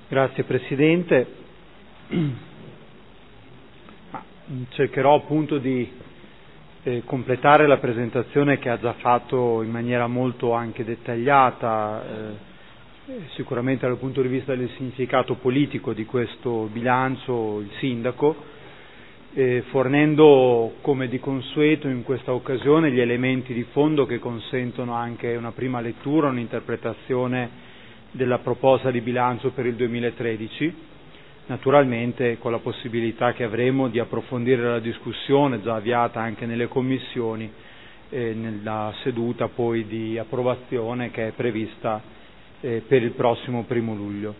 Grazie Presidente. Cercherò appunto di completare la presentazione che ha già fatto in maniera molto anche dettagliata, sicuramente dal punto di vista del significato politico di questo bilancio, il Sindaco, fornendo come di consueto in questa occasione gli elementi di fondo che consentono anche una prima lettura, un'interpretazione della proposta di bilancio per il 2013, naturalmente con la possibilità che avremo di approfondire la discussione già avviata anche nelle commissioni nella seduta poi di approvazione che è prevista per il prossimo 1° luglio.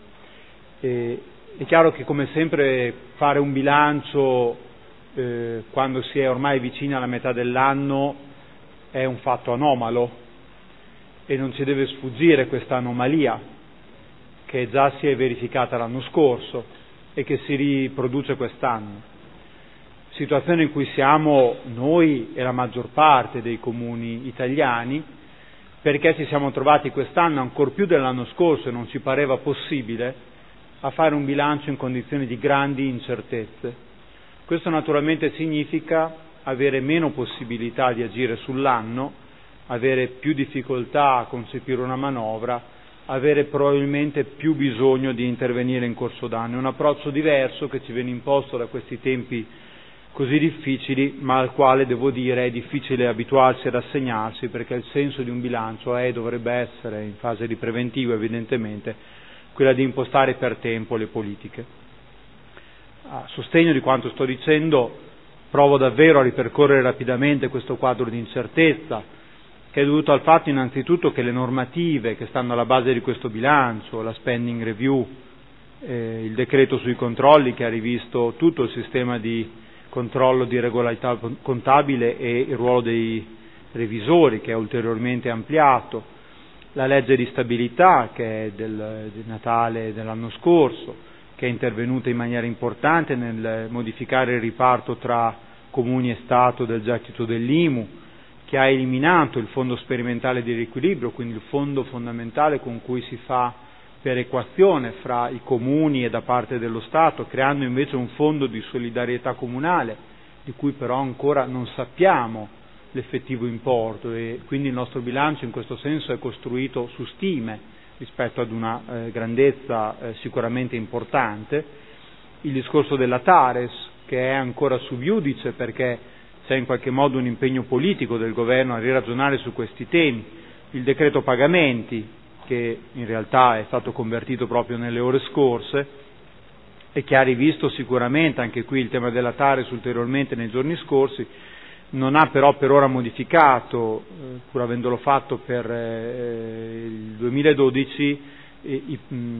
È chiaro che come sempre fare un bilancio quando si è ormai vicini alla metà dell'anno è un fatto anomalo e non ci deve sfuggire questa anomalia che già si è verificata l'anno scorso e che si riproduce quest'anno. Situazione in cui siamo noi e la maggior parte dei comuni italiani, perché ci siamo trovati quest'anno ancor più dell'anno scorso e non ci pareva possibile a fare un bilancio in condizioni di grandi incertezze. Questo naturalmente significa avere meno possibilità di agire sull'anno, avere più difficoltà a concepire una manovra, avere probabilmente più bisogno di intervenire in corso d'anno. È un approccio diverso che ci viene imposto da questi tempi così difficili, ma al quale devo dire è difficile abituarsi ad assegnarsi, perché il senso di un bilancio dovrebbe essere, in fase di preventivo evidentemente, quella di impostare per tempo le politiche. A sostegno di quanto sto dicendo, provo davvero a ripercorrere rapidamente questo quadro di incertezza, che è dovuto al fatto innanzitutto che le normative che stanno alla base di questo bilancio, la spending review, il decreto sui controlli che ha rivisto tutto il sistema di controllo di regolarità contabile e il ruolo dei revisori che è ulteriormente ampliato, la legge di stabilità che è del Natale dell'anno scorso, che è intervenuta in maniera importante nel modificare il riparto tra comuni e Stato del gettito dell'IMU, che ha eliminato il fondo sperimentale di riequilibrio, quindi il fondo fondamentale con cui si fa perequazione fra i comuni e da parte dello Stato, creando invece un fondo di solidarietà comunale, di cui però ancora non sappiamo l'effettivo importo e quindi il nostro bilancio in questo senso è costruito su stime rispetto ad una grandezza sicuramente importante. Il discorso della TARES, che è ancora sub iudice perché c'è in qualche modo un impegno politico del governo a riragionare su questi temi, il decreto pagamenti che in realtà è stato convertito proprio nelle ore scorse e che ha rivisto sicuramente anche qui il tema della TARES ulteriormente nei giorni scorsi, non ha però per ora modificato, pur avendolo fatto per il 2012, il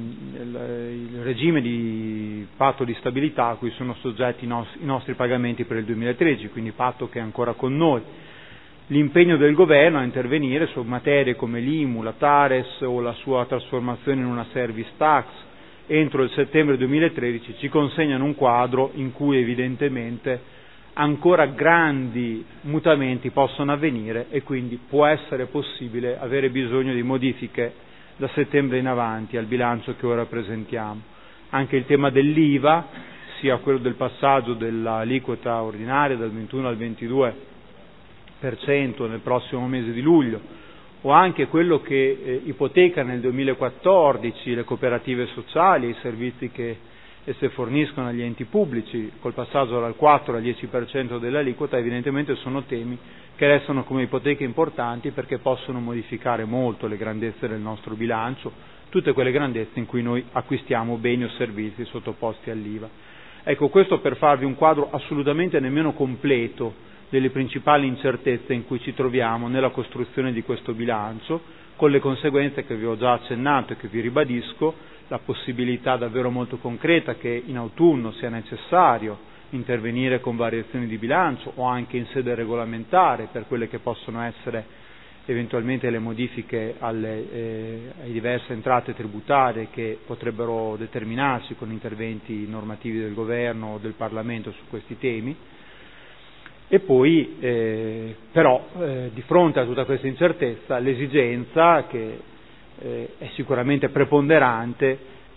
regime di patto di stabilità a cui sono soggetti i nostri pagamenti per il 2013, quindi patto che è ancora con noi. L'impegno del governo a intervenire su materie come l'IMU, la TARES o la sua trasformazione in una service tax entro il settembre 2013 ci consegnano un quadro in cui evidentemente ancora grandi mutamenti possono avvenire e quindi può essere possibile avere bisogno di modifiche da settembre in avanti al bilancio che ora presentiamo. Anche il tema dell'IVA, sia quello del passaggio dell'aliquota ordinaria dal 21 al 22% nel prossimo mese di luglio, o anche quello che ipoteca nel 2014 le cooperative sociali, i servizi che esse forniscono agli enti pubblici, col passaggio dal 4 al 10% dell'aliquota, evidentemente sono temi che restano come ipoteche importanti perché possono modificare molto le grandezze del nostro bilancio, tutte quelle grandezze in cui noi acquistiamo beni o servizi sottoposti all'IVA. Ecco, questo per farvi un quadro assolutamente nemmeno completo delle principali incertezze in cui ci troviamo nella costruzione di questo bilancio, con le conseguenze che vi ho già accennato e che vi ribadisco, la possibilità davvero molto concreta che in autunno sia necessario intervenire con variazioni di bilancio o anche in sede regolamentare per quelle che possono essere eventualmente le modifiche alle diverse entrate tributarie che potrebbero determinarsi con interventi normativi del governo o del Parlamento su questi temi. E poi però di fronte a tutta questa incertezza l'esigenza che è sicuramente preponderante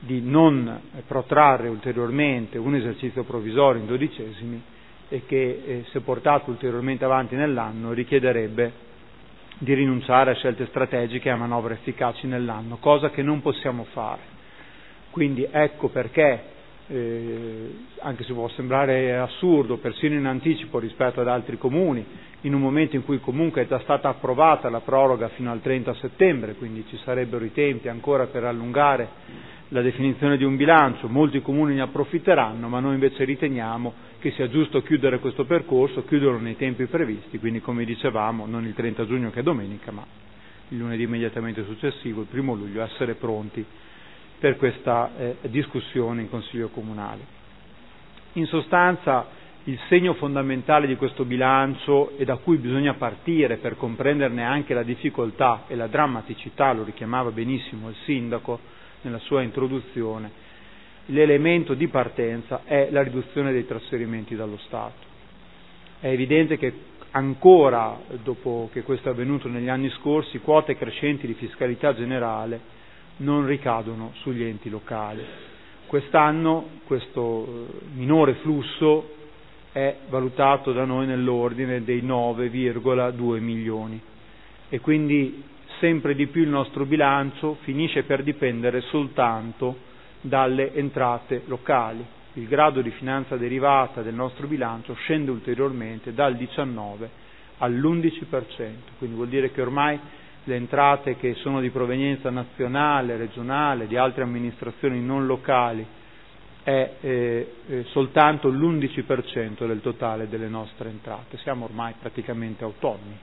di non protrarre ulteriormente un esercizio provvisorio in 12esimi e che, se portato ulteriormente avanti nell'anno, richiederebbe di rinunciare a scelte strategiche e a manovre efficaci nell'anno, cosa che non possiamo fare. Quindi ecco perché, anche se può sembrare assurdo, persino in anticipo rispetto ad altri comuni, in un momento in cui comunque è già stata approvata la proroga fino al 30 settembre, quindi ci sarebbero i tempi ancora per allungare la definizione di un bilancio, molti comuni ne approfitteranno, ma noi invece riteniamo che sia giusto chiudere questo percorso, chiuderlo nei tempi previsti, quindi come dicevamo non il 30 giugno che è domenica, ma il lunedì immediatamente successivo, il 1 luglio, essere pronti per questa discussione in Consiglio Comunale. In sostanza, il segno fondamentale di questo bilancio e da cui bisogna partire per comprenderne anche la difficoltà e la drammaticità, lo richiamava benissimo il Sindaco nella sua introduzione, l'elemento di partenza è la riduzione dei trasferimenti dallo Stato. È evidente che ancora, dopo che questo è avvenuto negli anni scorsi, quote crescenti di fiscalità generale non ricadono sugli enti locali. Quest'anno questo minore flusso è valutato da noi nell'ordine dei 9,2 milioni e quindi sempre di più il nostro bilancio finisce per dipendere soltanto dalle entrate locali. Il grado di finanza derivata del nostro bilancio scende ulteriormente dal 19 all'11%, quindi vuol dire che ormai le entrate che sono di provenienza nazionale, regionale, di altre amministrazioni non locali è soltanto l'11% del totale delle nostre entrate. Siamo ormai praticamente autonomi.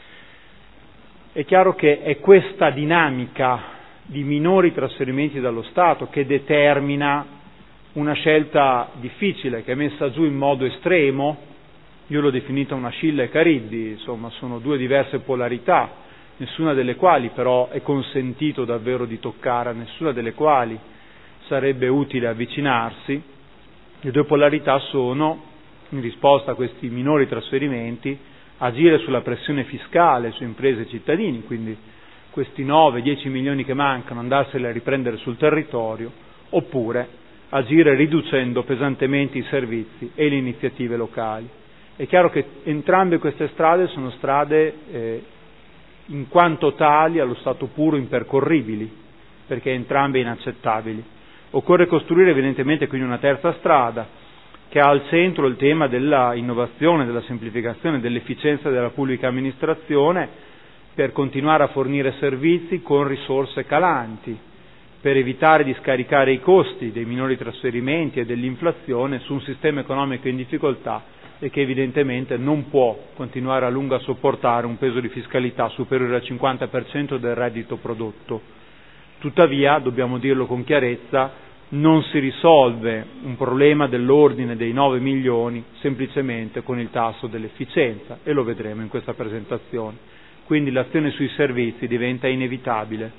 È chiaro che è questa dinamica di minori trasferimenti dallo Stato che determina una scelta difficile, che è messa giù in modo estremo. Io l'ho definita una Scilla e Cariddi, insomma sono due diverse polarità, nessuna delle quali però è consentito davvero di toccare, a nessuna delle quali sarebbe utile avvicinarsi. Le due polarità sono, in risposta a questi minori trasferimenti, agire sulla pressione fiscale su imprese e cittadini, quindi questi 9-10 milioni che mancano andarseli a riprendere sul territorio, oppure agire riducendo pesantemente i servizi e le iniziative locali. È chiaro che entrambe queste strade sono strade in quanto tali allo stato puro impercorribili, perché entrambe inaccettabili. Occorre costruire evidentemente quindi una terza strada che ha al centro il tema della innovazione, della semplificazione, dell'efficienza della pubblica amministrazione per continuare a fornire servizi con risorse calanti, per evitare di scaricare i costi dei minori trasferimenti e dell'inflazione su un sistema economico in difficoltà e che evidentemente non può continuare a lungo a sopportare un peso di fiscalità superiore al 50% del reddito prodotto. Tuttavia, dobbiamo dirlo con chiarezza, non si risolve un problema dell'ordine dei 9 milioni semplicemente con il tasso dell'efficienza, e lo vedremo in questa presentazione. Quindi l'azione sui servizi diventa inevitabile.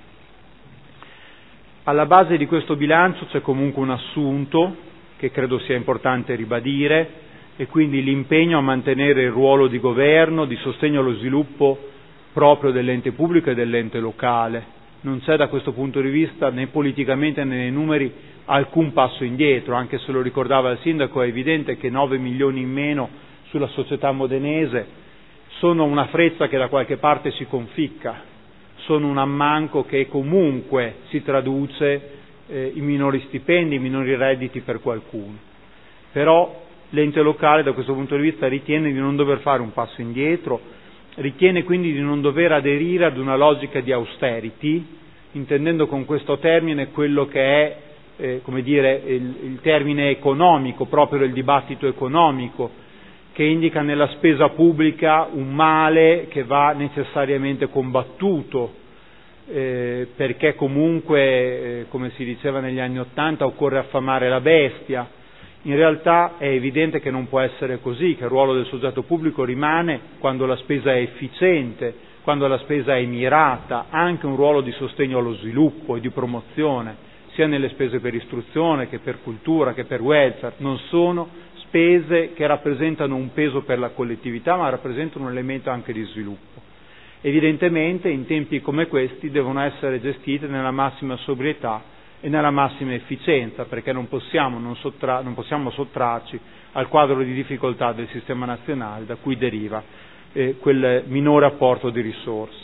Alla base di questo bilancio c'è comunque un assunto che credo sia importante ribadire, e quindi l'impegno a mantenere il ruolo di governo, di sostegno allo sviluppo proprio dell'ente pubblico e dell'ente locale. Non c'è da questo punto di vista né politicamente né nei numeri alcun passo indietro, anche se lo ricordava il Sindaco, è evidente che 9 milioni in meno sulla società modenese sono una frezza che da qualche parte si conficca, sono un ammanco che comunque si traduce in minori stipendi, in minori redditi per qualcuno. Però l'ente locale da questo punto di vista ritiene di non dover fare un passo indietro, ritiene quindi di non dover aderire ad una logica di austerity, intendendo con questo termine quello che è il termine economico, proprio del dibattito economico, che indica nella spesa pubblica un male che va necessariamente combattuto, perché comunque, come si diceva negli anni '80, occorre affamare la bestia. In realtà è evidente che non può essere così, che il ruolo del soggetto pubblico rimane, quando la spesa è efficiente, quando la spesa è mirata, anche un ruolo di sostegno allo sviluppo e di promozione, sia nelle spese per istruzione che per cultura che per welfare. Non sono spese che rappresentano un peso per la collettività, ma rappresentano un elemento anche di sviluppo. Evidentemente in tempi come questi devono essere gestite nella massima sobrietà e nella massima efficienza, perché non possiamo sottrarci al quadro di difficoltà del sistema nazionale da cui deriva quel minore apporto di risorse.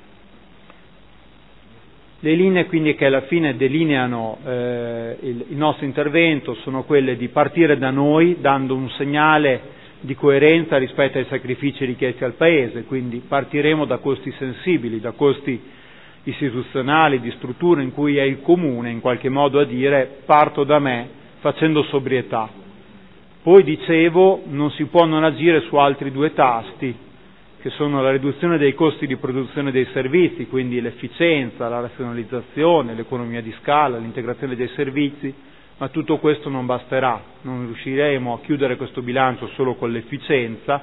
Le linee quindi che alla fine delineano il nostro intervento sono quelle di partire da noi dando un segnale di coerenza rispetto ai sacrifici richiesti al Paese, quindi partiremo da costi sensibili, da costi istituzionali, di strutture in cui è il Comune in qualche modo a dire parto da me facendo sobrietà. Poi dicevo non si può non agire su altri due tasti, che sono la riduzione dei costi di produzione dei servizi, quindi l'efficienza, la razionalizzazione, l'economia di scala, l'integrazione dei servizi, ma tutto questo non basterà, non riusciremo a chiudere questo bilancio solo con l'efficienza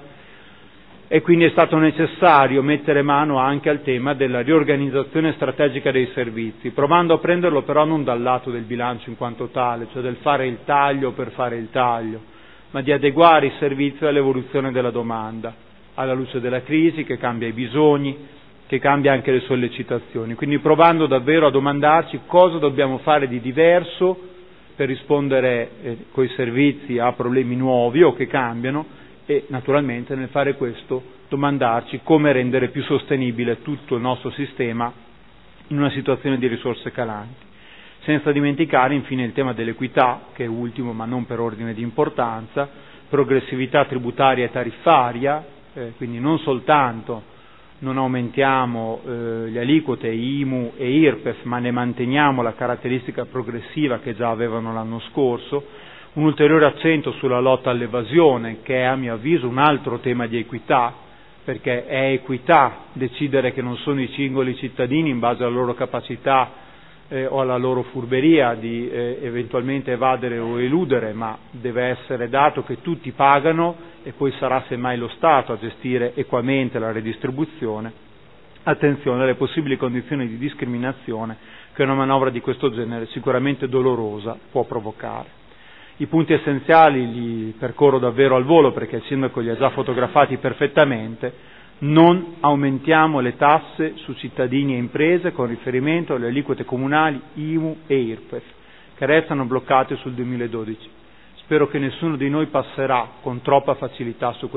e quindi è stato necessario mettere mano anche al tema della riorganizzazione strategica dei servizi, provando a prenderlo però non dal lato del bilancio in quanto tale, cioè del fare il taglio per fare il taglio, ma di adeguare i servizi all'evoluzione della domanda, alla luce della crisi che cambia i bisogni, che cambia anche le sollecitazioni, quindi provando davvero a domandarci cosa dobbiamo fare di diverso per rispondere coi servizi a problemi nuovi o che cambiano e naturalmente nel fare questo domandarci come rendere più sostenibile tutto il nostro sistema in una situazione di risorse calanti. Senza dimenticare infine il tema dell'equità, che è ultimo ma non per ordine di importanza, progressività tributaria e tariffaria, quindi non soltanto non aumentiamo le aliquote IMU e IRPEF, ma ne manteniamo la caratteristica progressiva che già avevano l'anno scorso, un ulteriore accento sulla lotta all'evasione, che è a mio avviso un altro tema di equità, perché è equità decidere che non sono i singoli cittadini in base alla loro capacità o alla loro furberia di eventualmente evadere o eludere, ma deve essere dato che tutti pagano e poi sarà semmai lo Stato a gestire equamente la redistribuzione. Attenzione alle possibili condizioni di discriminazione che una manovra di questo genere sicuramente dolorosa può provocare. I punti essenziali li percorro davvero al volo perché il Sindaco li ha già fotografati perfettamente. Non aumentiamo le tasse su cittadini e imprese con riferimento alle aliquote comunali IMU e IRPEF, che restano bloccate sul 2012. Spero che nessuno di noi passerà con troppa facilità su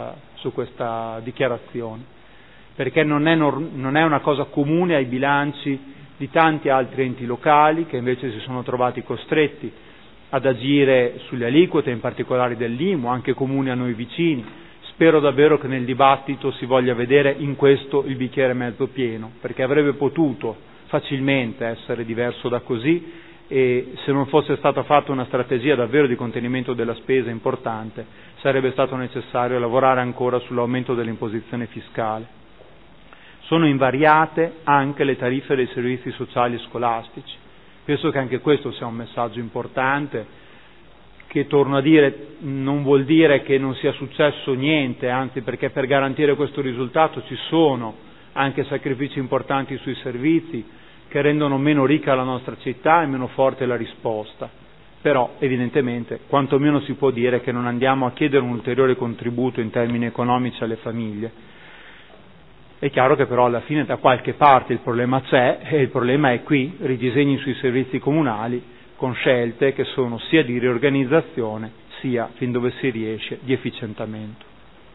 questa dichiarazione, perché non è una cosa comune ai bilanci di tanti altri enti locali che invece si sono trovati costretti ad agire sulle aliquote, in particolare dell'IMU, anche comuni a noi vicini. Spero davvero che nel dibattito si voglia vedere in questo il bicchiere mezzo pieno, perché avrebbe potuto facilmente essere diverso da così e se non fosse stata fatta una strategia davvero di contenimento della spesa importante, sarebbe stato necessario lavorare ancora sull'aumento dell'imposizione fiscale. Sono invariate anche le tariffe dei servizi sociali e scolastici. Penso che anche questo sia un messaggio importante, che torno a dire non vuol dire che non sia successo niente, anzi perché per garantire questo risultato ci sono anche sacrifici importanti sui servizi che rendono meno ricca la nostra città e meno forte la risposta. Però evidentemente quantomeno si può dire che non andiamo a chiedere un ulteriore contributo in termini economici alle famiglie. È chiaro che però alla fine da qualche parte il problema c'è e il problema è qui, ridisegni sui servizi comunali, con scelte che sono sia di riorganizzazione sia, fin dove si riesce, di efficientamento.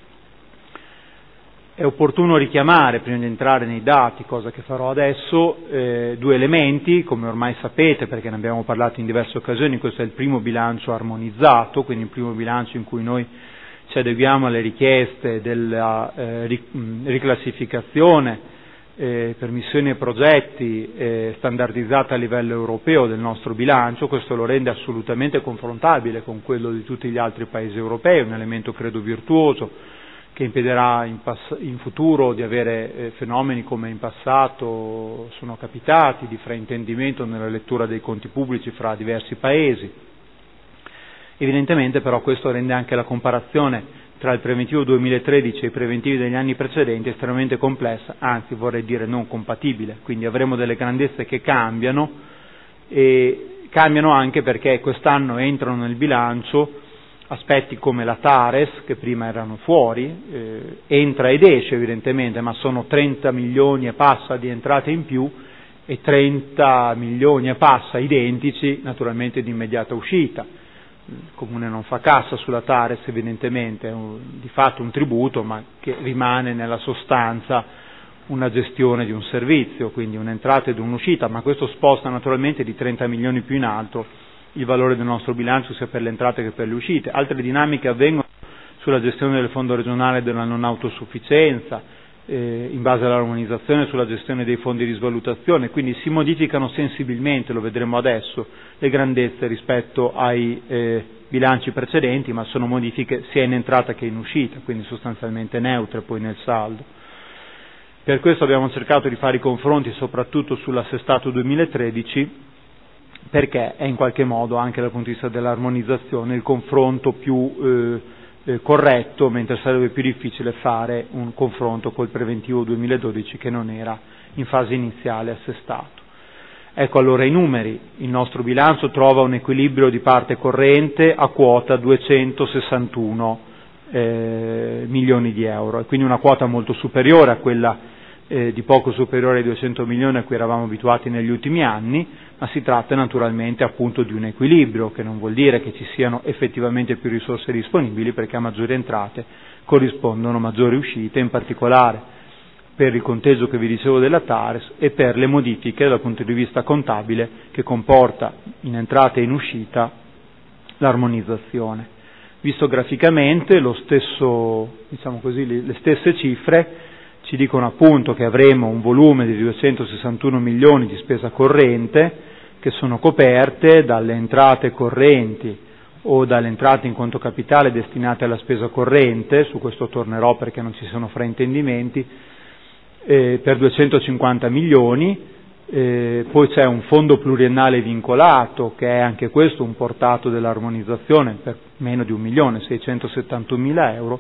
È opportuno richiamare, prima di entrare nei dati, cosa che farò adesso, due elementi, come ormai sapete perché ne abbiamo parlato in diverse occasioni. Questo è il primo bilancio armonizzato, quindi il primo bilancio in cui noi ci adeguiamo alle richieste della riclassificazione per missioni e progetti standardizzata a livello europeo del nostro bilancio. Questo lo rende assolutamente confrontabile con quello di tutti gli altri paesi europei, un elemento credo virtuoso che impedirà in futuro di avere fenomeni come in passato sono capitati, di fraintendimento nella lettura dei conti pubblici fra diversi paesi. Evidentemente però questo rende anche la comparazione tra il preventivo 2013 e i preventivi degli anni precedenti estremamente complessa, anzi vorrei dire non compatibile, quindi avremo delle grandezze che cambiano e cambiano anche perché quest'anno entrano nel bilancio aspetti come la Tares, che prima erano fuori, entra ed esce evidentemente, ma sono 30 milioni e passa di entrate in più e 30 milioni e passa identici naturalmente di immediata uscita. Il Comune non fa cassa sulla TARES, evidentemente, è di fatto un tributo, ma che rimane nella sostanza una gestione di un servizio, quindi un'entrata ed un'uscita, ma questo sposta naturalmente di 30 milioni più in alto il valore del nostro bilancio sia per le entrate che per le uscite. Altre dinamiche avvengono sulla gestione del fondo regionale della non autosufficienza, in base all'armonizzazione sulla gestione dei fondi di svalutazione, quindi si modificano sensibilmente, lo vedremo adesso, le grandezze rispetto ai bilanci precedenti, ma sono modifiche sia in entrata che in uscita, quindi sostanzialmente neutre poi nel saldo. Per questo abbiamo cercato di fare i confronti soprattutto sull'assestato 2013, perché è in qualche modo, anche dal punto di vista dell'armonizzazione, il confronto più corretto, mentre sarebbe più difficile fare un confronto col preventivo 2012 che non era in fase iniziale assestato. Ecco allora i numeri. Il nostro bilancio trova un equilibrio di parte corrente a quota 261 milioni di euro, e quindi una quota molto superiore a quella di poco superiore ai 200 milioni a cui eravamo abituati negli ultimi anni, ma si tratta naturalmente appunto di un equilibrio, che non vuol dire che ci siano effettivamente più risorse disponibili, perché a maggiori entrate corrispondono maggiori uscite, in particolare per il conteggio che vi dicevo della TARES e per le modifiche dal punto di vista contabile che comporta in entrata e in uscita l'armonizzazione. Visto graficamente lo stesso, diciamo così, le stesse cifre ci dicono appunto che avremo un volume di 261 milioni di spesa corrente che sono coperte dalle entrate correnti o dalle entrate in conto capitale destinate alla spesa corrente, su questo tornerò perché non ci sono fraintendimenti, per 250 milioni, poi c'è un fondo pluriennale vincolato che è anche questo un portato dell'armonizzazione per meno di 1.671.000 euro,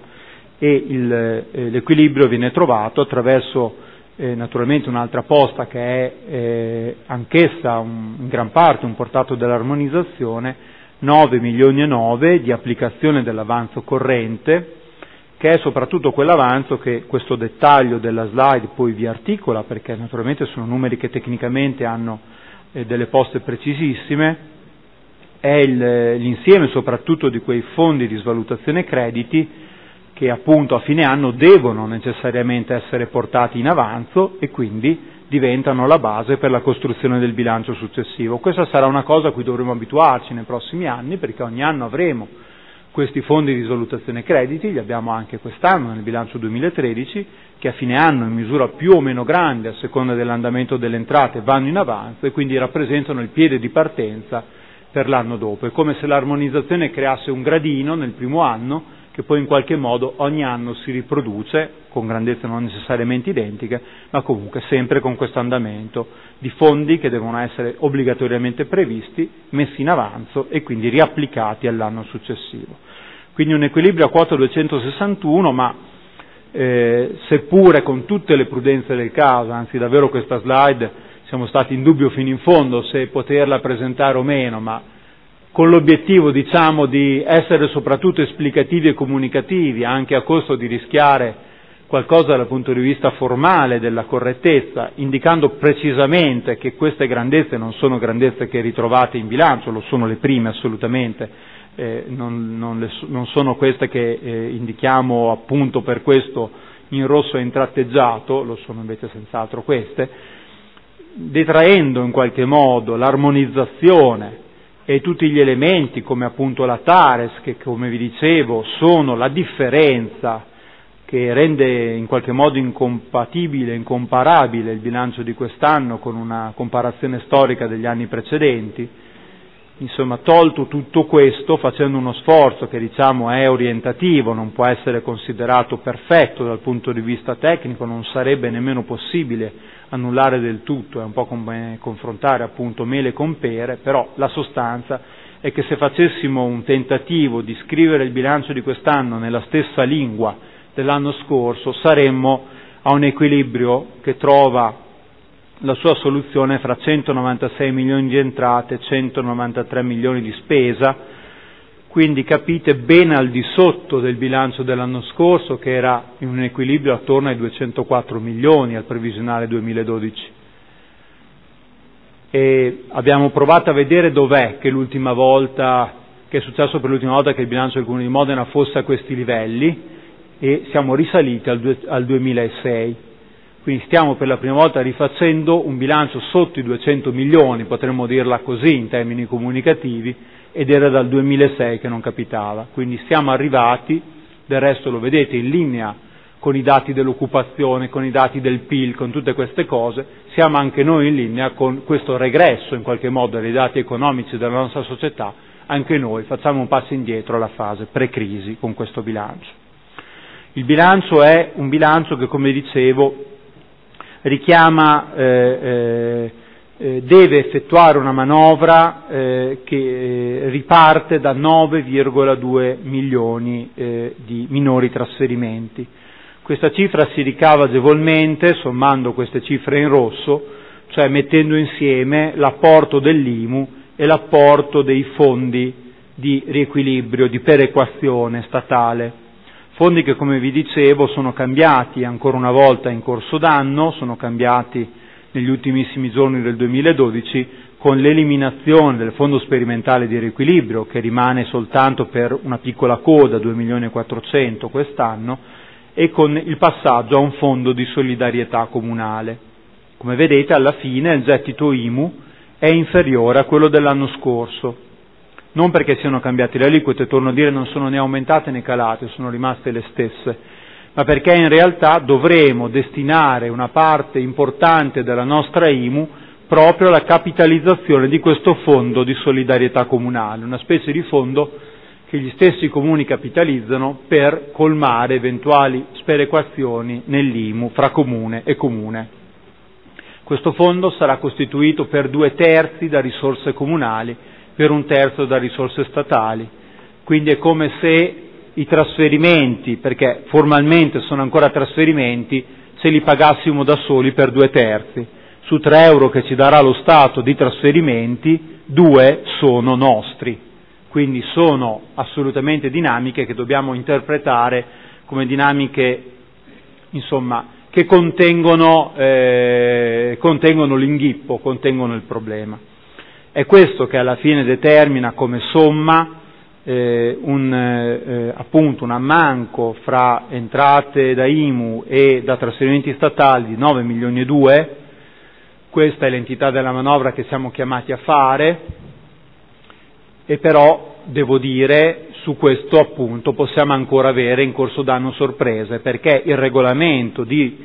e l'equilibrio viene trovato attraverso naturalmente un'altra posta che è anch'essa in gran parte un portato dell'armonizzazione, 9 milioni e 9 di applicazione dell'avanzo corrente, che è soprattutto quell'avanzo che questo dettaglio della slide poi vi articola, perché naturalmente sono numeri che tecnicamente hanno delle poste precisissime, è l'insieme soprattutto di quei fondi di svalutazione crediti che appunto a fine anno devono necessariamente essere portati in avanzo e quindi diventano la base per la costruzione del bilancio successivo. Questa sarà una cosa a cui dovremo abituarci nei prossimi anni, perché ogni anno avremo questi fondi di svalutazione crediti, li abbiamo anche quest'anno nel bilancio 2013, che a fine anno in misura più o meno grande a seconda dell'andamento delle entrate vanno in avanzo e quindi rappresentano il piede di partenza per l'anno dopo. È come se l'armonizzazione creasse un gradino nel primo anno che poi in qualche modo ogni anno si riproduce, con grandezze non necessariamente identiche, ma comunque sempre con questo andamento di fondi che devono essere obbligatoriamente previsti, messi in avanzo e quindi riapplicati all'anno successivo. Quindi un equilibrio a quota 261, ma seppure con tutte le prudenze del caso, anzi davvero questa slide siamo stati in dubbio fino in fondo se poterla presentare o meno, ma con l'obiettivo, diciamo, di essere soprattutto esplicativi e comunicativi, anche a costo di rischiare qualcosa dal punto di vista formale della correttezza, indicando precisamente che queste grandezze non sono grandezze che ritrovate in bilancio, lo sono le prime assolutamente, non sono queste che indichiamo appunto per questo in rosso e in tratteggiato, lo sono invece senz'altro queste, detraendo in qualche modo l'armonizzazione e tutti gli elementi come appunto la TARES, che come vi dicevo sono la differenza che rende in qualche modo incompatibile, incomparabile il bilancio di quest'anno con una comparazione storica degli anni precedenti. Insomma, tolto tutto questo, facendo uno sforzo che diciamo è orientativo, non può essere considerato perfetto dal punto di vista tecnico, non sarebbe nemmeno possibile annullare del tutto, è un po' come confrontare appunto mele con pere, però la sostanza è che se facessimo un tentativo di scrivere il bilancio di quest'anno nella stessa lingua dell'anno scorso, saremmo a un equilibrio che trova la sua soluzione fra 196 milioni di entrate e 193 milioni di spesa, quindi capite ben al di sotto del bilancio dell'anno scorso che era in un equilibrio attorno ai 204 milioni al previsionale 2012. e abbiamo provato a vedere dov'è che l'ultima volta, che è successo per l'ultima volta che il bilancio del Comune di Modena fosse a questi livelli, e siamo risaliti al 2006. Quindi stiamo per la prima volta rifacendo un bilancio sotto i 200 milioni, potremmo dirla così in termini comunicativi, ed era dal 2006 che non capitava. Quindi siamo arrivati, del resto lo vedete, in linea con i dati dell'occupazione, con i dati del PIL, con tutte queste cose, siamo anche noi in linea con questo regresso in qualche modo dei dati economici della nostra società, anche noi facciamo un passo indietro alla fase pre-crisi con questo bilancio. Il bilancio è un bilancio che, come dicevo, richiama, deve effettuare una manovra che riparte da 9,2 milioni di minori trasferimenti. Questa cifra si ricava agevolmente sommando queste cifre in rosso, cioè mettendo insieme l'apporto dell'IMU e l'apporto dei fondi di riequilibrio, di perequazione statale. Fondi che, come vi dicevo, sono cambiati ancora una volta in corso d'anno, sono cambiati negli ultimissimi giorni del 2012 con l'eliminazione del fondo sperimentale di riequilibrio, che rimane soltanto per una piccola coda, 2.400.000 quest'anno, e con il passaggio a un fondo di solidarietà comunale. Come vedete, alla fine il gettito IMU è inferiore a quello dell'anno scorso, non perché siano cambiate le aliquote, torno a dire, non sono né aumentate né calate, sono rimaste le stesse, ma perché in realtà dovremo destinare una parte importante della nostra IMU proprio alla capitalizzazione di questo fondo di solidarietà comunale, una specie di fondo che gli stessi comuni capitalizzano per colmare eventuali sperequazioni nell'IMU fra comune e comune. Questo fondo sarà costituito per 2/3 da risorse comunali, per 1/3 da risorse statali, quindi è come se i trasferimenti, perché formalmente sono ancora trasferimenti, se li pagassimo da soli per 2/3. Su 3 euro che ci darà lo Stato di trasferimenti, 2 sono nostri. Quindi sono assolutamente dinamiche che dobbiamo interpretare come dinamiche, insomma, che contengono l'inghippo, contengono il problema. È questo che alla fine determina come somma appunto un ammanco fra entrate da IMU e da trasferimenti statali di 9 milioni e 2. Questa è l'entità della manovra che siamo chiamati a fare. E però devo dire, su questo appunto possiamo ancora avere in corso d'anno sorprese, perché il regolamento di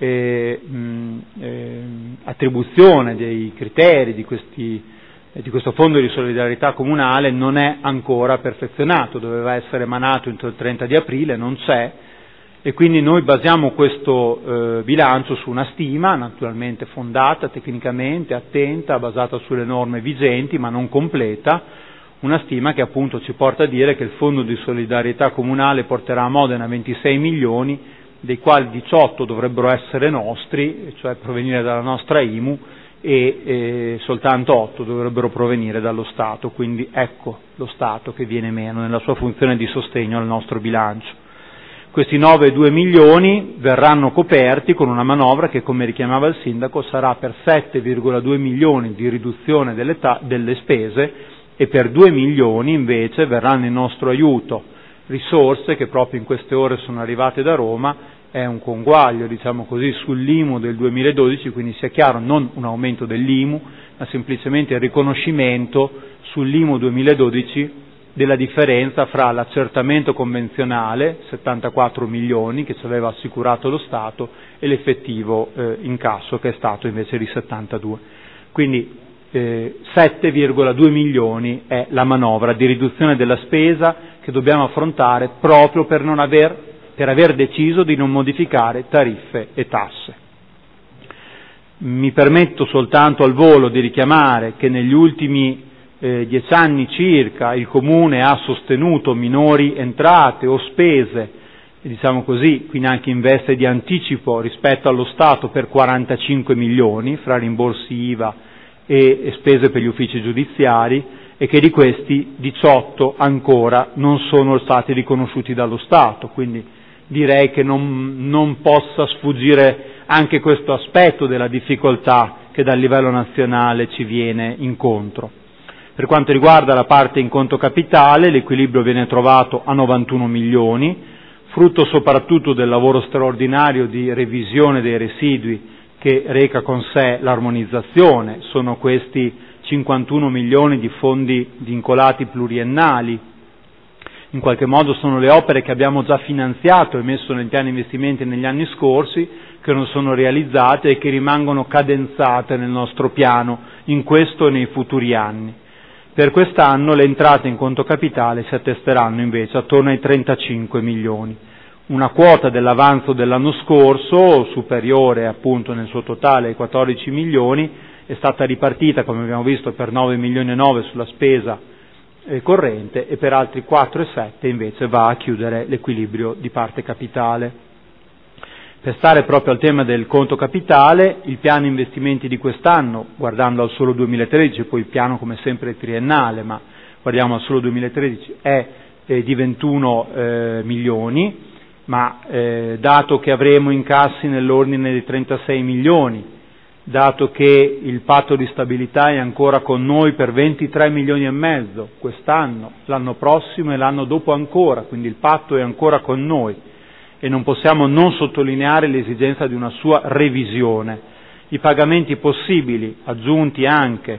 attribuzione dei criteri di questo fondo di solidarietà comunale non è ancora perfezionato, doveva essere emanato entro il 30 di aprile, non c'è, e quindi noi basiamo questo bilancio su una stima naturalmente fondata, tecnicamente attenta, basata sulle norme vigenti ma non completa, una stima che appunto ci porta a dire che il fondo di solidarietà comunale porterà a Modena 26 milioni, dei quali 18 dovrebbero essere nostri, cioè provenire dalla nostra IMU, e soltanto 8 dovrebbero provenire dallo Stato, quindi ecco lo Stato che viene meno nella sua funzione di sostegno al nostro bilancio. Questi 9,2 milioni verranno coperti con una manovra che, come richiamava il Sindaco, sarà per 7,2 milioni di riduzione delle spese, e per 2 milioni invece verranno in nostro aiuto risorse che proprio in queste ore sono arrivate da Roma. È un conguaglio, diciamo così, sull'IMU del 2012, quindi sia chiaro, non un aumento dell'IMU, ma semplicemente il riconoscimento sull'IMU 2012 della differenza fra l'accertamento convenzionale, 74 milioni, che ci aveva assicurato lo Stato, e l'effettivo incasso, che è stato invece di 72. Quindi 7,2 milioni è la manovra di riduzione della spesa che dobbiamo affrontare proprio per aver deciso di non modificare tariffe e tasse. Mi permetto soltanto al volo di richiamare che negli ultimi 10 anni circa il Comune ha sostenuto minori entrate o spese, diciamo così, quindi anche in veste di anticipo rispetto allo Stato, per 45 milioni fra rimborsi IVA e spese per gli uffici giudiziari, e che di questi 18 ancora non sono stati riconosciuti dallo Stato, quindi direi che non possa sfuggire anche questo aspetto della difficoltà che dal livello nazionale ci viene incontro. Per quanto riguarda la parte in conto capitale, l'equilibrio viene trovato a 91 milioni, frutto soprattutto del lavoro straordinario di revisione dei residui che reca con sé l'armonizzazione. Sono questi 51 milioni di fondi vincolati pluriennali. In qualche modo sono le opere che abbiamo già finanziato e messo nel piano investimenti negli anni scorsi, che non sono realizzate e che rimangono cadenzate nel nostro piano in questo e nei futuri anni. Per quest'anno le entrate in conto capitale si attesteranno invece attorno ai 35 milioni. Una quota dell'avanzo dell'anno scorso, superiore appunto nel suo totale ai 14 milioni, è stata ripartita, come abbiamo visto, per 9 milioni e 9 sulla spesa corrente e per altri 4,7 invece va a chiudere l'equilibrio di parte capitale. Per stare proprio al tema del conto capitale, il piano investimenti di quest'anno, guardando al solo 2013, poi il piano come sempre è triennale, ma guardiamo al solo 2013, è di 21 milioni, ma dato che avremo incassi nell'ordine di 36 milioni, dato che il patto di stabilità è ancora con noi per 23 milioni e mezzo quest'anno, l'anno prossimo e l'anno dopo ancora, quindi il patto è ancora con noi e non possiamo non sottolineare l'esigenza di una sua revisione. I pagamenti possibili, aggiunti anche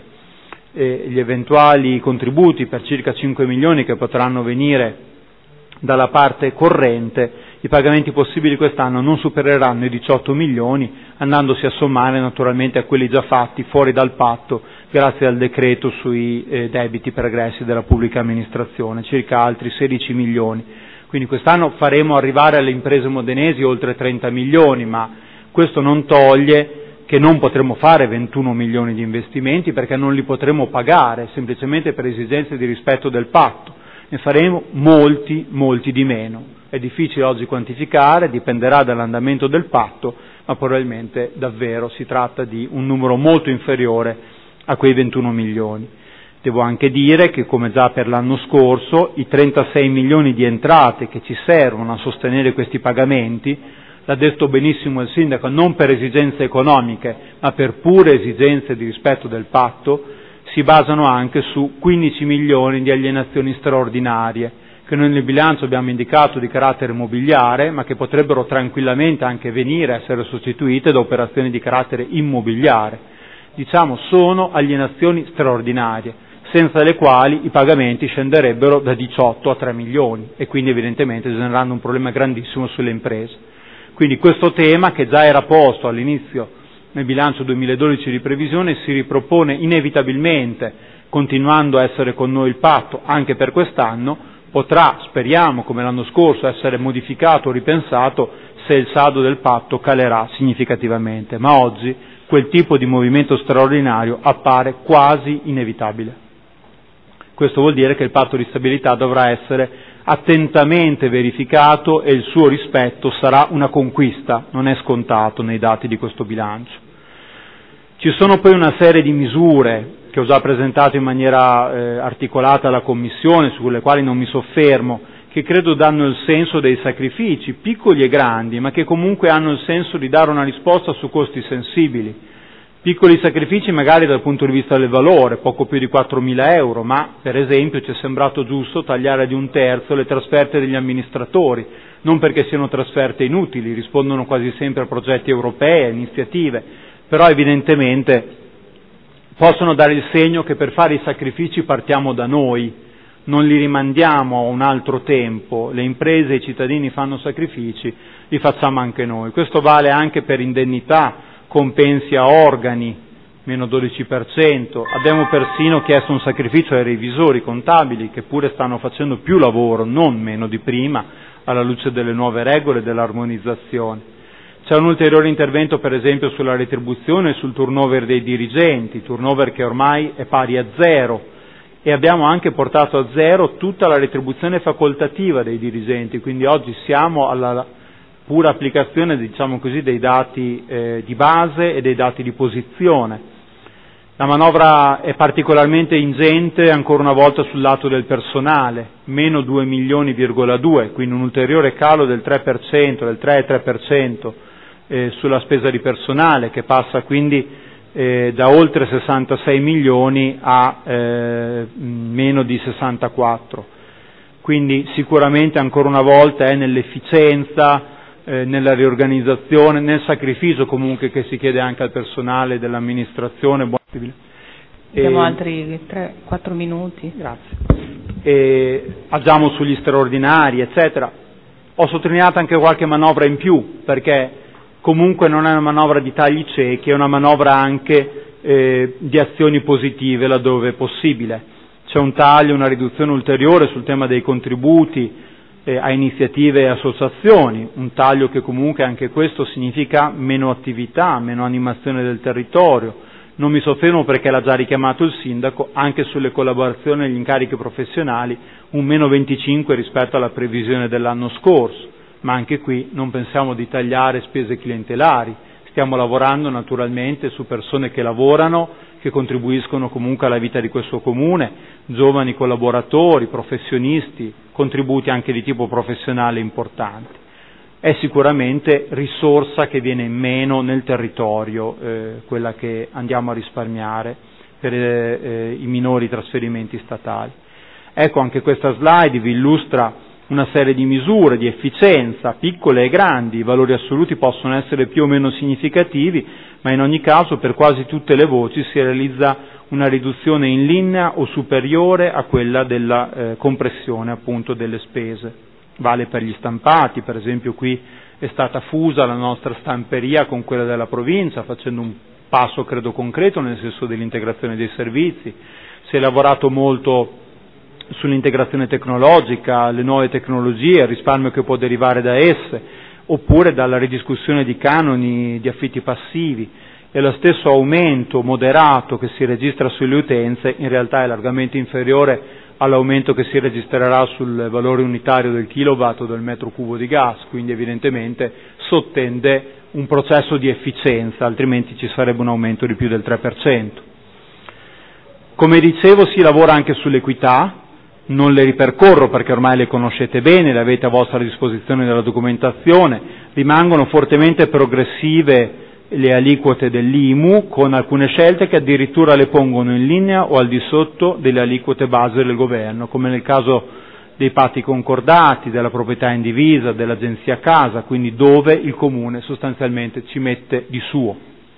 gli eventuali contributi per circa 5 milioni che potranno venire dalla parte corrente, i pagamenti possibili quest'anno non supereranno i 18 milioni, andandosi a sommare naturalmente a quelli già fatti fuori dal patto grazie al decreto sui debiti pregressi della pubblica amministrazione, circa altri 16 milioni. Quindi quest'anno faremo arrivare alle imprese modenesi oltre 30 milioni, ma questo non toglie che non potremo fare 21 milioni di investimenti perché non li potremo pagare, semplicemente per esigenze di rispetto del patto. Ne faremo molti di meno. È difficile oggi quantificare, dipenderà dall'andamento del patto, ma probabilmente davvero si tratta di un numero molto inferiore a quei 21 milioni. Devo anche dire che, come già per l'anno scorso, i 36 milioni di entrate che ci servono a sostenere questi pagamenti, l'ha detto benissimo il Sindaco, non per esigenze economiche, ma per pure esigenze di rispetto del patto, si basano anche su 15 milioni di alienazioni straordinarie, che noi nel bilancio abbiamo indicato di carattere mobiliare, ma che potrebbero tranquillamente anche venire a essere sostituite da operazioni di carattere immobiliare. Diciamo, sono alienazioni straordinarie, senza le quali i pagamenti scenderebbero da 18 a 3 milioni e quindi evidentemente generando un problema grandissimo sulle imprese. Quindi questo tema, che già era posto all'inizio nel bilancio 2012 di previsione, si ripropone inevitabilmente, continuando a essere con noi il patto anche per quest'anno, potrà, speriamo, come l'anno scorso, essere modificato o ripensato se il saldo del patto calerà significativamente, ma oggi quel tipo di movimento straordinario appare quasi inevitabile. Questo vuol dire che il patto di stabilità dovrà essere attentamente verificato e il suo rispetto sarà una conquista, non è scontato nei dati di questo bilancio. Ci sono poi una serie di misure che ho già presentato in maniera articolata alla Commissione, sulle quali non mi soffermo, che credo danno il senso dei sacrifici, piccoli e grandi, ma che comunque hanno il senso di dare una risposta su costi sensibili. Piccoli sacrifici magari dal punto di vista del valore, poco più di 4.000 euro, ma per esempio ci è sembrato giusto tagliare di 1/3 le trasferte degli amministratori, non perché siano trasferte inutili, rispondono quasi sempre a progetti europei, a iniziative, però evidentemente possono dare il segno che per fare i sacrifici partiamo da noi, non li rimandiamo a un altro tempo, le imprese e i cittadini fanno sacrifici, li facciamo anche noi. Questo vale anche per indennità, compensi a organi, meno 12%, abbiamo persino chiesto un sacrificio ai revisori contabili che pure stanno facendo più lavoro, non meno di prima, alla luce delle nuove regole dell'armonizzazione. C'è un ulteriore intervento per esempio sulla retribuzione e sul turnover dei dirigenti, turnover che ormai è pari a 0, e abbiamo anche portato a 0 tutta la retribuzione facoltativa dei dirigenti, quindi oggi siamo alla pura applicazione, diciamo così, dei dati di base e dei dati di posizione. La manovra è particolarmente ingente ancora una volta sul lato del personale, meno 2,2 milioni, quindi un ulteriore calo del 3%, del 3,3% sulla spesa di personale, che passa quindi da oltre 66 milioni a meno di 64. Quindi sicuramente ancora una volta è nell'efficienza, nella riorganizzazione, nel sacrificio comunque che si chiede anche al personale dell'amministrazione. Abbiamo altri 3-4 minuti. Grazie. Agiamo sugli straordinari, eccetera. Ho sottolineato anche qualche manovra in più, perché comunque non è una manovra di tagli ciechi, è una manovra anche di azioni positive laddove è possibile. C'è un taglio, una riduzione ulteriore sul tema dei contributi a iniziative e associazioni, un taglio che comunque anche questo significa meno attività, meno animazione del territorio. Non mi soffermo perché l'ha già richiamato il sindaco, anche sulle collaborazioni e gli incarichi professionali un meno 25 rispetto alla previsione dell'anno scorso, ma anche qui non pensiamo di tagliare spese clientelari, stiamo lavorando naturalmente su persone che lavorano, che contribuiscono comunque alla vita di questo comune, giovani collaboratori, professionisti, contributi anche di tipo professionale importanti. È sicuramente risorsa che viene meno nel territorio, quella che andiamo a risparmiare per i minori trasferimenti statali. Ecco, anche questa slide vi illustra una serie di misure di efficienza, piccole e grandi. I valori assoluti possono essere più o meno significativi, ma in ogni caso per quasi tutte le voci si realizza una riduzione in linea o superiore a quella della compressione appunto delle spese. Vale per gli stampati, per esempio qui è stata fusa la nostra stamperia con quella della provincia, facendo un passo credo concreto nel senso dell'integrazione dei servizi. Si è lavorato molto sull'integrazione tecnologica, le nuove tecnologie, il risparmio che può derivare da esse, oppure dalla ridiscussione di canoni di affitti passivi, e lo stesso aumento moderato che si registra sulle utenze in realtà è largamente inferiore all'aumento che si registrerà sul valore unitario del kilowatt o del metro cubo di gas, quindi evidentemente sottende un processo di efficienza, altrimenti ci sarebbe un aumento di più del 3%. Come dicevo, si lavora anche sull'equità, non le ripercorro perché ormai le conoscete bene, le avete a vostra disposizione nella documentazione. Rimangono fortemente progressive le aliquote dell'IMU, con alcune scelte che addirittura le pongono in linea o al di sotto delle aliquote base del governo, come nel caso dei patti concordati, della proprietà indivisa, dell'agenzia casa, quindi dove il comune sostanzialmente ci mette di suo.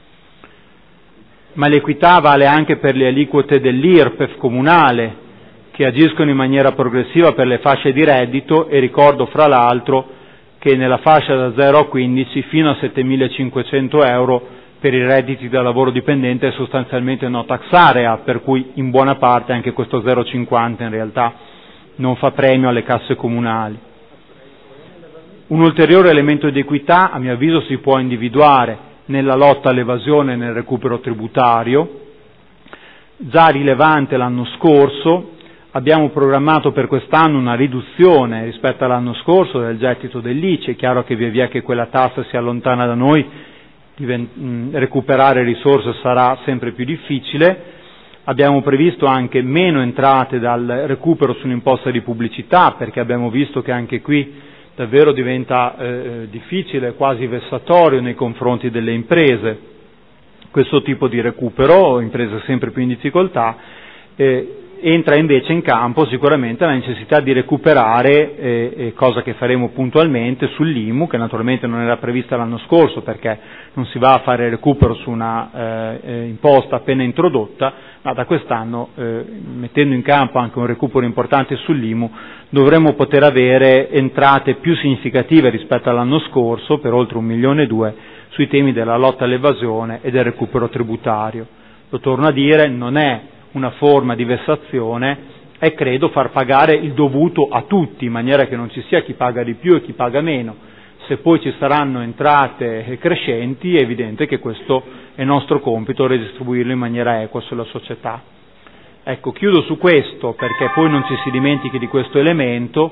Ma l'equità vale anche per le aliquote dell'IRPEF comunale, che agiscono in maniera progressiva per le fasce di reddito, e ricordo fra l'altro che nella fascia da 0 a 15 fino a 7.500 euro per i redditi da lavoro dipendente è sostanzialmente no tax area, per cui in buona parte anche questo 0,50 in realtà non fa premio alle casse comunali. Un ulteriore elemento di equità, a mio avviso, si può individuare nella lotta all'evasione e nel recupero tributario, già rilevante l'anno scorso. Abbiamo programmato per quest'anno una riduzione rispetto all'anno scorso del gettito dell'ICI. È chiaro che via via che quella tassa si allontana da noi, recuperare risorse sarà sempre più difficile. Abbiamo previsto anche meno entrate dal recupero sull'imposta di pubblicità, perché abbiamo visto che anche qui davvero diventa difficile, quasi vessatorio nei confronti delle imprese questo tipo di recupero, imprese sempre più in difficoltà. Entra invece in campo sicuramente la necessità di recuperare, cosa che faremo puntualmente, sull'IMU, che naturalmente non era prevista l'anno scorso perché non si va a fare recupero su una imposta appena introdotta, ma da quest'anno, mettendo in campo anche un recupero importante sull'IMU, dovremmo poter avere entrate più significative rispetto all'anno scorso, per oltre 1,2 milioni, sui temi della lotta all'evasione e del recupero tributario. Lo torno a dire, non è una forma di vessazione, è credo far pagare il dovuto a tutti, in maniera che non ci sia chi paga di più e chi paga meno. Se poi ci saranno entrate crescenti è evidente che questo è nostro compito, redistribuirlo in maniera equa sulla società. Ecco, chiudo su questo perché poi non ci si dimentichi di questo elemento.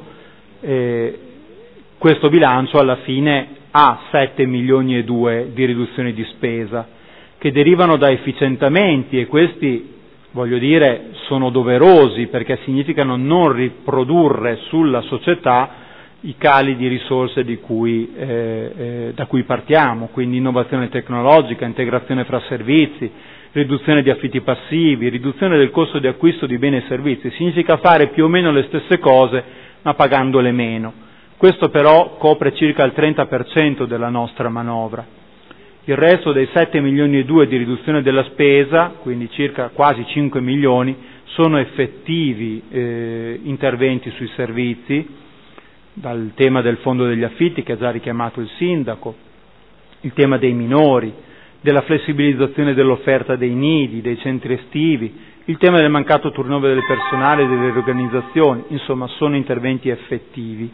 Questo bilancio alla fine ha 7,2 milioni di riduzioni di spesa che derivano da efficientamenti, e questi, voglio dire, sono doverosi perché significano non riprodurre sulla società i cali di risorse da cui partiamo, quindi innovazione tecnologica, integrazione fra servizi, riduzione di affitti passivi, riduzione del costo di acquisto di beni e servizi. Significa fare più o meno le stesse cose, ma pagandole meno. Questo però copre circa il 30% della nostra manovra. Il resto dei 7 milioni e 2 di riduzione della spesa, quindi circa quasi 5 milioni, sono effettivi interventi sui servizi, dal tema del fondo degli affitti che ha già richiamato il sindaco, il tema dei minori, della flessibilizzazione dell'offerta dei nidi, dei centri estivi, il tema del mancato turnover del personale e delle riorganizzazioni. Insomma, sono interventi effettivi,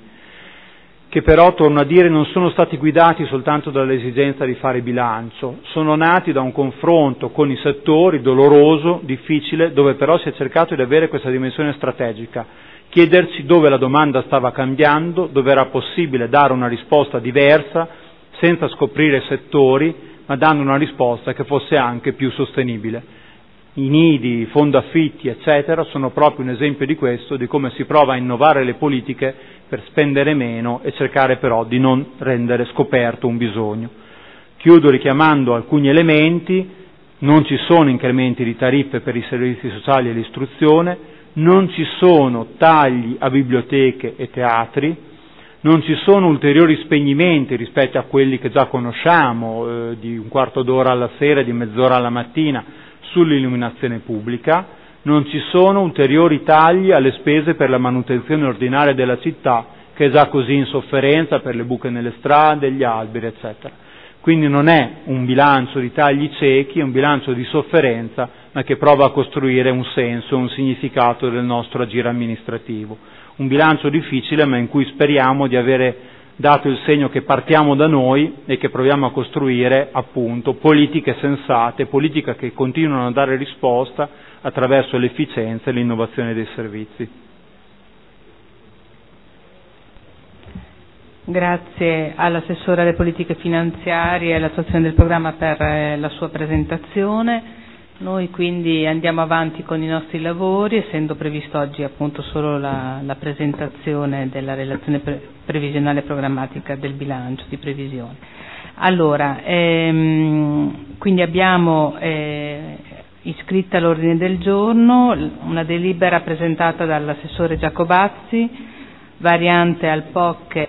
che però, torno a dire, non sono stati guidati soltanto dall'esigenza di fare bilancio, sono nati da un confronto con i settori doloroso, difficile, dove però si è cercato di avere questa dimensione strategica, chiederci dove la domanda stava cambiando, dove era possibile dare una risposta diversa, senza scoprire settori, ma dando una risposta che fosse anche più sostenibile. I nidi, fondo affitti, eccetera, sono proprio un esempio di questo, di come si prova a innovare le politiche per spendere meno e cercare però di non rendere scoperto un bisogno. Chiudo richiamando alcuni elementi: non ci sono incrementi di tariffe per i servizi sociali e l'istruzione, non ci sono tagli a biblioteche e teatri, non ci sono ulteriori spegnimenti rispetto a quelli che già conosciamo, di un quarto d'ora alla sera e di mezz'ora alla mattina sull'illuminazione pubblica, non ci sono ulteriori tagli alle spese per la manutenzione ordinaria della città, che è già così in sofferenza per le buche nelle strade, gli alberi, eccetera. Quindi non è un bilancio di tagli ciechi, è un bilancio di sofferenza, ma che prova a costruire un senso, un significato del nostro agire amministrativo. Un bilancio difficile, ma in cui speriamo di avere dato il segno che partiamo da noi e che proviamo a costruire, appunto, politiche sensate, politiche che continuano a dare risposta attraverso l'efficienza e l'innovazione dei servizi. Grazie all'assessore alle politiche finanziarie e all'attuazione del programma per la sua presentazione. Noi quindi andiamo avanti con i nostri lavori, essendo previsto oggi appunto solo la presentazione della relazione previsionale programmatica del bilancio di previsione. Allora, quindi abbiamo iscritta all'ordine del giorno una delibera presentata dall'assessore Giacobazzi, variante al POC